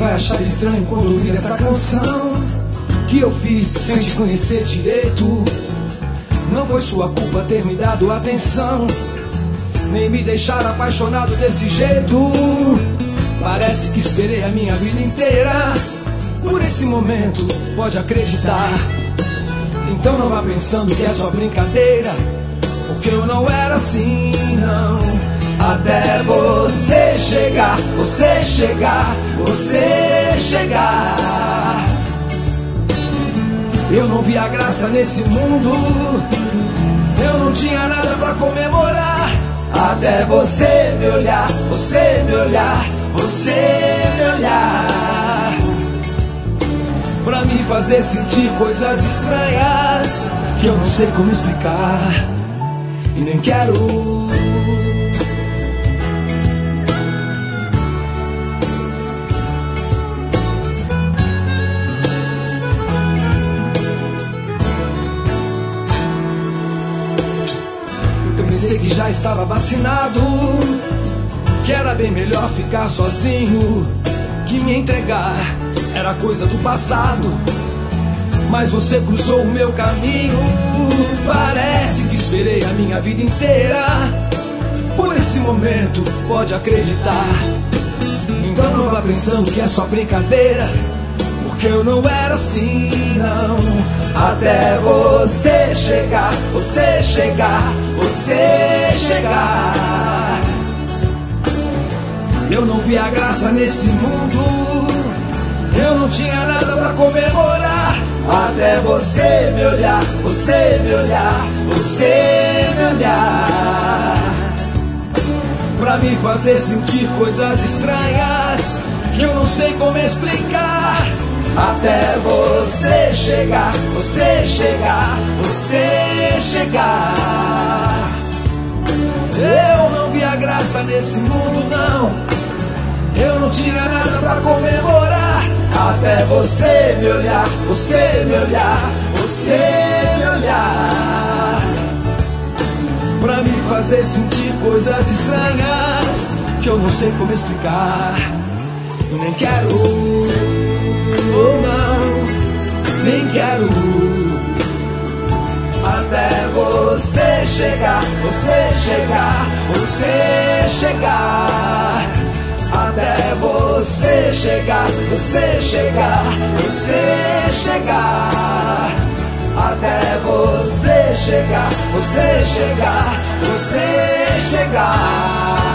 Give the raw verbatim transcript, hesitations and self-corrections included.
vai achar estranho quando ouvir essa canção que eu fiz sem te conhecer direito. Não foi sua culpa ter me dado atenção, nem me deixar apaixonado desse jeito. Parece que esperei a minha vida inteira por esse momento, pode acreditar. Então não vá pensando que é só brincadeira, porque eu não era assim, não. Até você chegar, você chegar, você chegar. Eu não vi a graça nesse mundo, eu não tinha nada pra comemorar. Até você me olhar, você me olhar, você me olhar, pra me fazer sentir coisas estranhas que eu não sei como explicar e nem quero. Eu pensei que já estava vacinado, que era bem melhor ficar sozinho, que me entregar era coisa do passado. Mas você cruzou o meu caminho, parece que esperei a minha vida inteira por esse momento, pode acreditar. Então não vá pensando que é só brincadeira, porque eu não era assim, não. Até você chegar, você chegar, você chegar. Eu não vi a graça nesse mundo, eu não tinha nada pra comemorar. Até você me olhar, você me olhar, você me olhar, pra me fazer sentir coisas estranhas que eu não sei como explicar. Até você chegar, você chegar, você chegar. Eu não vi a graça nesse mundo, não. Eu não tinha nada pra comemorar. Até você me olhar, você me olhar, você me olhar, pra me fazer sentir coisas estranhas que eu não sei como explicar e nem quero, ou não, nem quero. Até você chegar, você chegar, você chegar. Até você chegar, você chegar, você chegar. Até você chegar, você chegar, você chegar.